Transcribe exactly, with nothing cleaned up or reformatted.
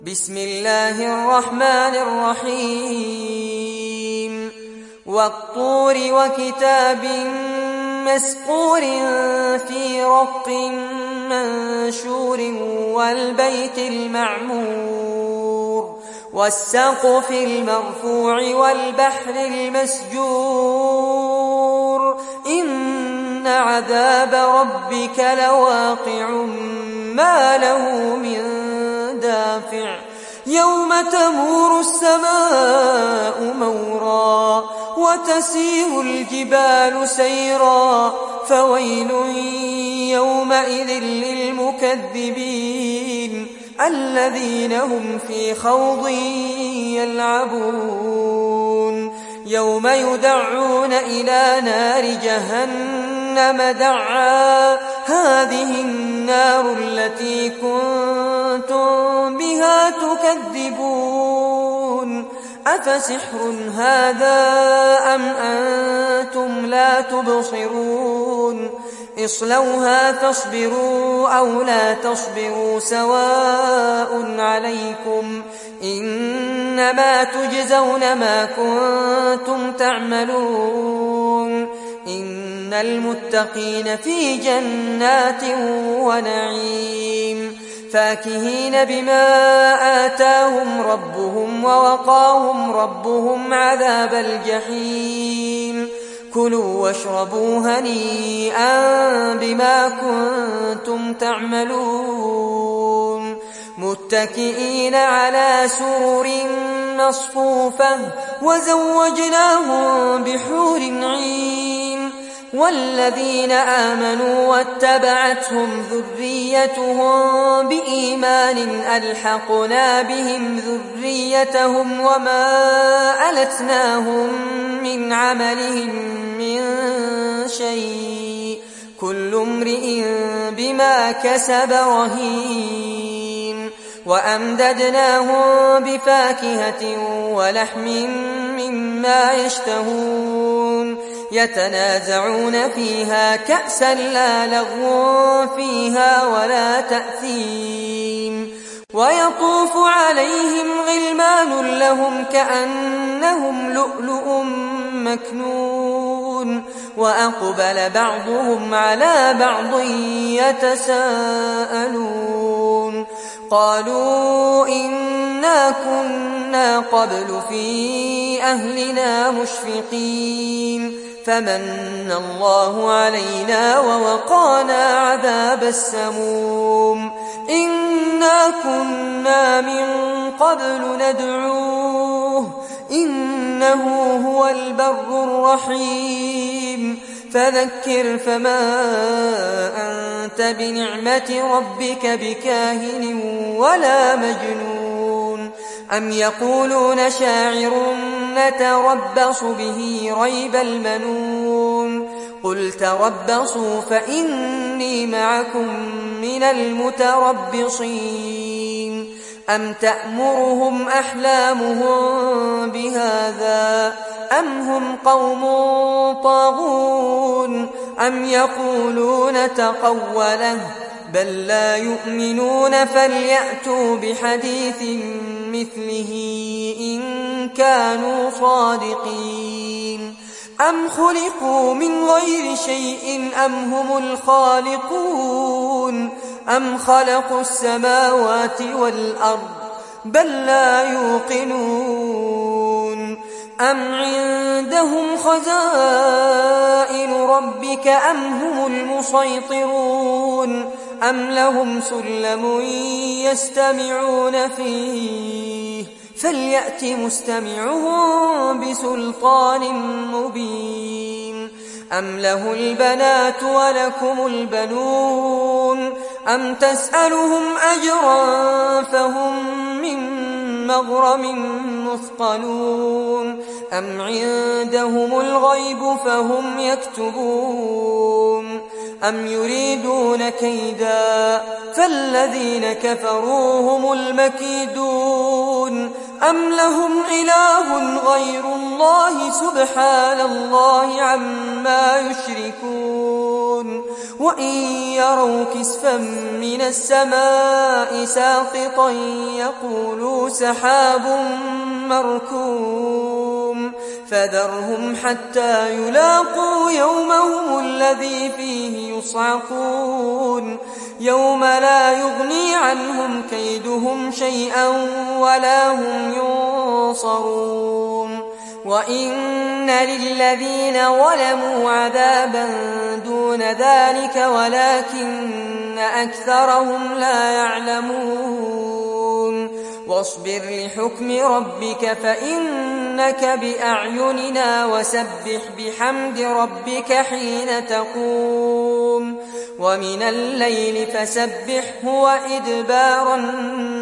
بسم الله الرحمن الرحيم والطور وكتاب مسطور في رق منشور والبيت المعمور والسقف المرفوع والبحر المسجور إن عذاب ربك لواقع ما له من دافع يوم تمور السماء مورا وتسير الجبال سيرا فويل يومئذ للمكذبين الذين هم في خوض يلعبون يوم يدعون إلى نار جهنم دعا هذه النار التي كنتم بها تكذبون أفسحر هذا أم أنتم لا تبصرون اصلوها فاصبروا أو لا تصبروا سواء عليكم إنما تجزون ما كنتم تعملون إن المتقين في جنات ونعيم فاكهين بما آتاهم ربهم ووقاهم ربهم عذاب الجحيم كلوا واشربوا هنيئا بما كنتم تعملون متكئين على سرر مصفوفة وزوجناهم بحور عين والذين آمنوا واتبعتهم ذريتهم بإيمان ألحقنا بهم ذريتهم وما ألتناهم من عملهم من شيء كل امرئ بما كسب رهين وأمددناهم بفاكهة ولحم مما يشتهون يتنازعون فيها كأسا لا لغو فيها ولا تأثيم ويطوف عليهم غلمان لهم كأنهم لؤلؤ مكنون وأقبل بعضهم على بعض يتساءلون قالوا إنا كنا قبل في أهلنا مشفقين فمن الله علينا ووقانا عذاب السموم إنا كنا من قبل ندعوه إنه هو البر الرحيم فذكر فما أنت بنعمة ربك بكاهن ولا مجنون أم يقولون شاعر نتربص به ريب المنون قل تربصوا فإني معكم من المتربصين أم تأمرهم أحلامهم بهذا أم هم قوم طاغون أم يقولون تقوله بل لا يؤمنون فليأتوا بحديث مثله إن كانوا صادقين أم خلقوا من غير شيء أم هم الخالقون أم خلقوا السماوات والأرض بل لا يوقنون أم عندهم خزائن ربك أم هم المسيطرون أم لهم سلم يستمعون فيه فليأت مستمعهم بسلطان مبين أم له البنات ولكم البنون أم تسألهم أجرا فهم من مغرم مثقلون أم عندهم الغيب فهم يكتبون أم يريدون كيدا فالذين كفروا هم المكيدون أم لهم إله غير الله سبحان الله عما يشركون وإن يروا كسفا من السماء ساقطا يقولوا سحاب مركوم فذرهم حتى يلاقوا يومهم الذي فيه يصعقون يوم لا يغني عنهم كيدهم شيئا ولا هم ينصرون وإن للذين ظلموا عذابا دون ذلك ولكن أكثرهم لا يعلمون واصبر لحكم ربك فإنك بأعيننا وسبح بحمد ربك حين تقوم ومن الليل فسبحه وإدبار النجوم